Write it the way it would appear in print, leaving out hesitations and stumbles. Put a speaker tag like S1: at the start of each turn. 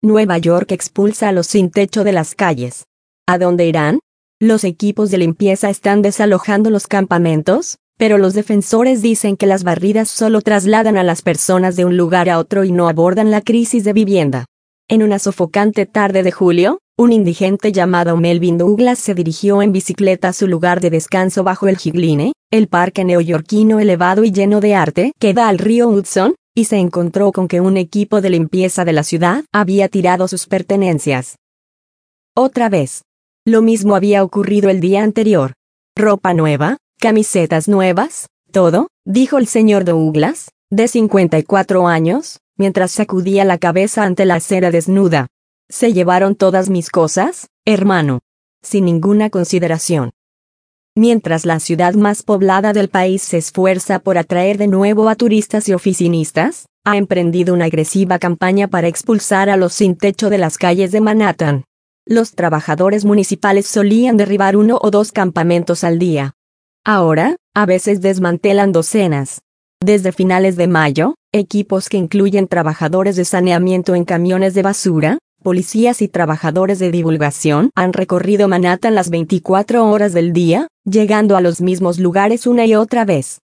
S1: Nueva York expulsa a los sin techo de las calles. ¿A dónde irán? Los equipos de limpieza están desalojando los campamentos, pero los defensores dicen que las barridas solo trasladan a las personas de un lugar a otro y no abordan la crisis de vivienda. En una sofocante tarde de julio, un indigente llamado Melvin Douglas se dirigió en bicicleta a su lugar de descanso bajo el Highline, el parque neoyorquino elevado y lleno de arte que da al río Hudson, y se encontró con que un equipo de limpieza de la ciudad había tirado sus pertenencias. Otra vez. Lo mismo había ocurrido el día anterior. Ropa nueva, camisetas nuevas, todo, dijo el señor Douglas, de 54 años, mientras sacudía la cabeza ante la acera desnuda. Se llevaron todas mis cosas, hermano. Sin ninguna consideración. Mientras la ciudad más poblada del país se esfuerza por atraer de nuevo a turistas y oficinistas, ha emprendido una agresiva campaña para expulsar a los sin techo de las calles de Manhattan. Los trabajadores municipales solían derribar 1 o 2 campamentos al día. Ahora, a veces desmantelan docenas. Desde finales de mayo, equipos que incluyen trabajadores de saneamiento en camiones de basura, policías y trabajadores de divulgación han recorrido Manhattan las 24 horas del día, llegando a los mismos lugares una y otra vez.